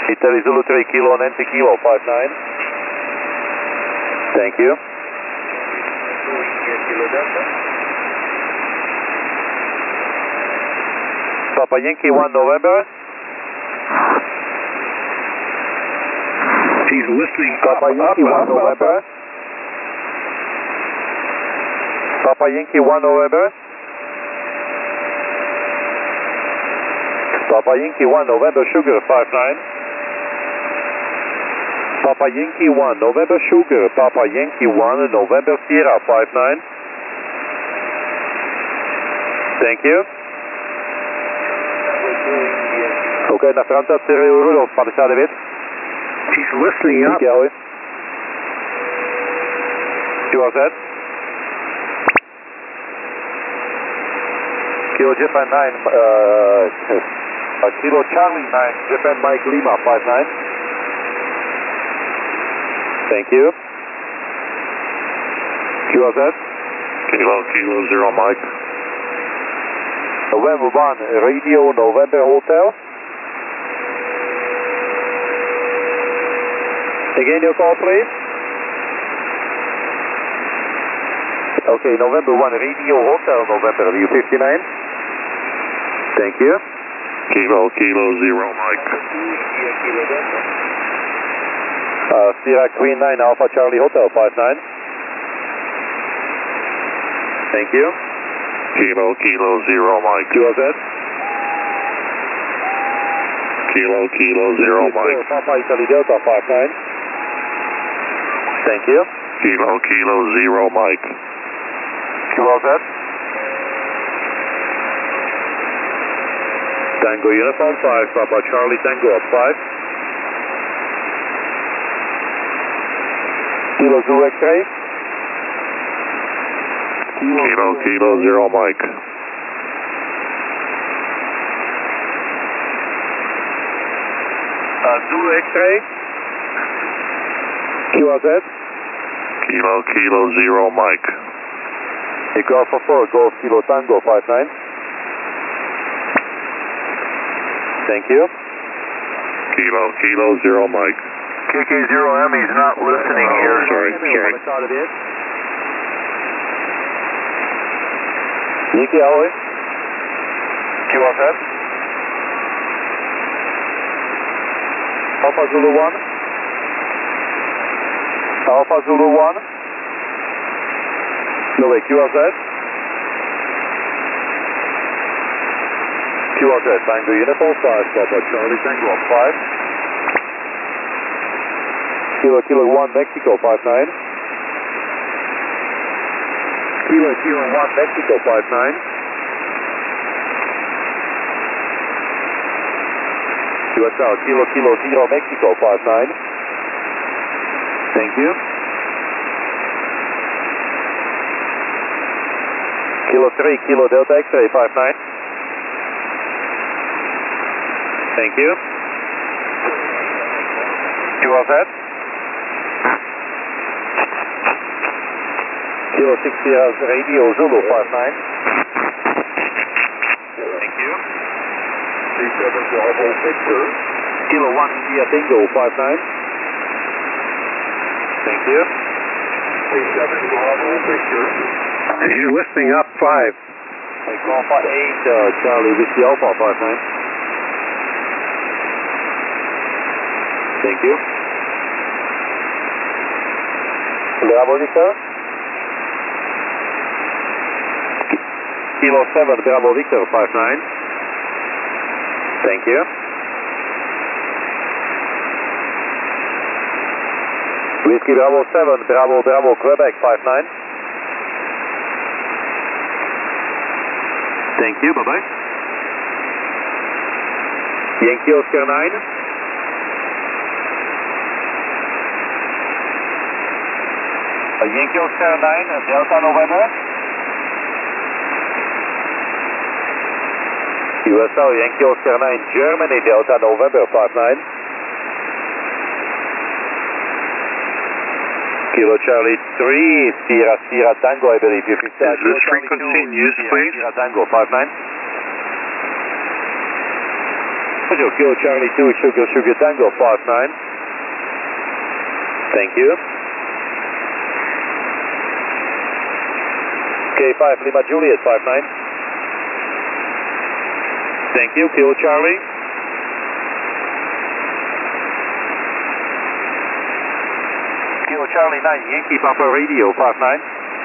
Italy Zulu 3 Kilo Nancy Kilo 59. Thank you. Kilo Delta. Papa Yankee 1 November. He's listening. Papa Yankee 1 November. Papa Yankee 1 November. Papa Yankee 1 November Sugar 59. Papa Yankee 1 November Sugar. Papa Yankee 1 November Sierra 59. Thank you. Oké, naar Franta, Stereo Rudolf, 59. He's listening up. Kelly. QRZ. Kilo Japan 9, Kilo Charlie 9, Japan Mike Lima 59. Thank you. QRZ. Kilo 0 Mike. November 1, Radio November Hotel. Again your call please. Okay, November 1, Radio Hotel November, U59. Thank you. Kilo 0 Mike. Kilo Delta. Sierra Queen 9 Alpha Charlie Hotel 59. Thank you. Kilo 0 Mike. QRZ. Kilo 0 Mike. Papa Italy Delta 59. Thank you. Kilo 0 Mike. QRZ. Tango Uniform 5, Papa Charlie Tango up 5. Kilo Zulu X-ray. Kilo 0 Mike. Zulu X-ray. QRZ. Kilo 0 Mike. Echo Alpha 4, Golf Kilo Tango 59. Thank you. Kilo 0 Mike. KK0M, he's not listening here. Sorry. Yankee Alloy. QRZ. Alpha Zulu 1. Alpha Zulu 1. No way, QRZ. QRZ, Tango Uniform 5, Papa Charlie Tango up 5. Kilo 1, Mexico 59. Kilo 1, Mexico 59. QSL, Kilo 0, Mexico 59. Thank you. Kilo 3, Kilo Delta X-ray 59. Thank you. QRZ. Kilo 6 Sierra Radio Zulu 59. Thank you. 37 Bravo Victor. Kilo 1 India Bingo 59. Thank you. 37 Bravo Victor. He's listening up 5. Alpha 8 Charlie Whiskey Alpha 59. Thank you. Bravo Victor. Kilo 7 Bravo Victor 59. Thank you. Whiskey Bravo 7 Bravo Quebec 59. Thank you, bye-bye. Yankee Oscar 9. Yankee Oscar 9, Delta November. USL Yankee Oscar 9, Germany, Delta November 59. Kilo Charlie 3, Sierra Tango, I believe. If it's Is this frequency in use, please? Sierra Tango 59. Roger, Kilo Charlie 2, Sugar Sugar Tango 59. Thank you. K5 Lima Juliet 59. Thank you, Kilo Charlie. Kilo Charlie 9, Yankee Papa Radio 59.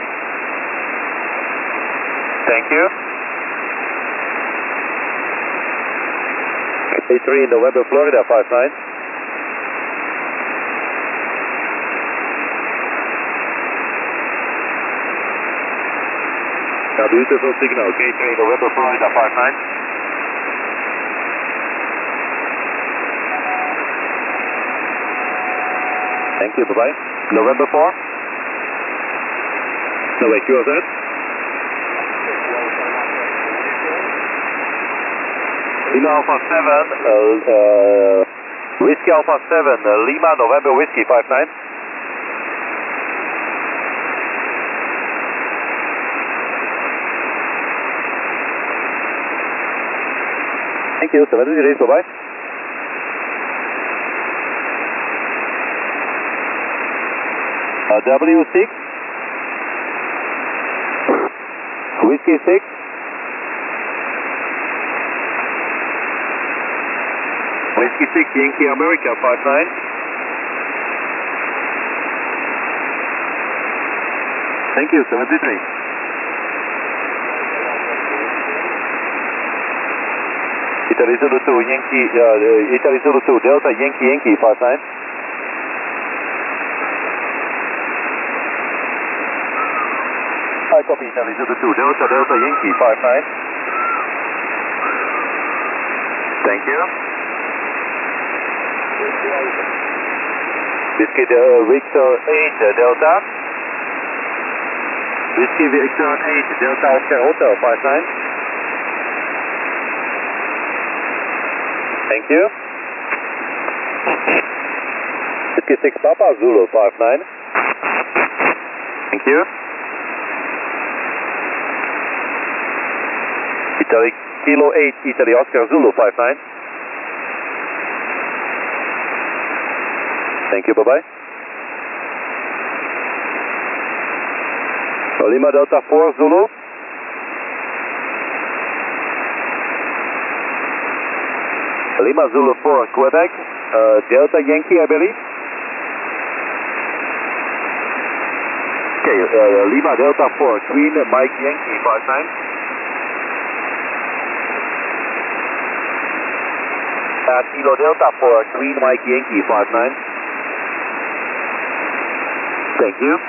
Thank you. A3 November Florida 59. A beautiful signal, K3 November Florida 59. Thank you, bye-bye. November 4. No, wait, QRZ. Lima Alpha 7, Whiskey Alpha 7, Lima November Whiskey 59. Thank you, 70 degrees, bye-bye. W6, Whiskey 6, Whiskey 6, Yankee America 59. Thank you, 73. Italy Zulu 2, Yankee, Italy Zulu 2, Delta Yankee Yankee 59. I copy Italy Zulu 2, Delta Delta Yankee 59. Thank you. Whiskey Victor 8 Delta. Whiskey Victor 8 Delta Oscar Hotel 59. Thank you. Whiskey 6 Papa Zulu 59. Thank you. Italy Kilo 8 Italy Oscar Zulu 59. Thank you, bye-bye. Lima Delta 4 Zulu. Lima Zulu 4 Quebec, Delta Yankee, I believe. Okay, Lima Delta 4 Queen Mike Yankee 59. Kilo Delta 4 Queen Mike Yankee 59. Thank you.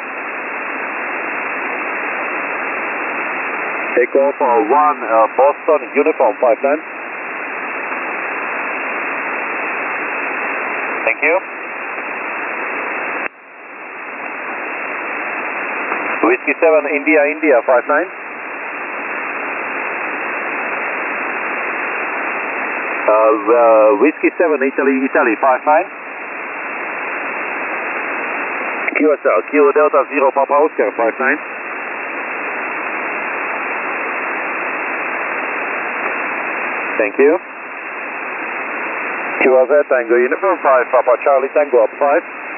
Echo for 1 Boston Uniform 59. Thank you. Whiskey 7 India India 59. Whiskey 7 Italy Italy 59. QSL Kilo Delta 0 Papa Oscar 59. Thank you. QRZ Tango Uniform 5 Papa Charlie Tango up 5.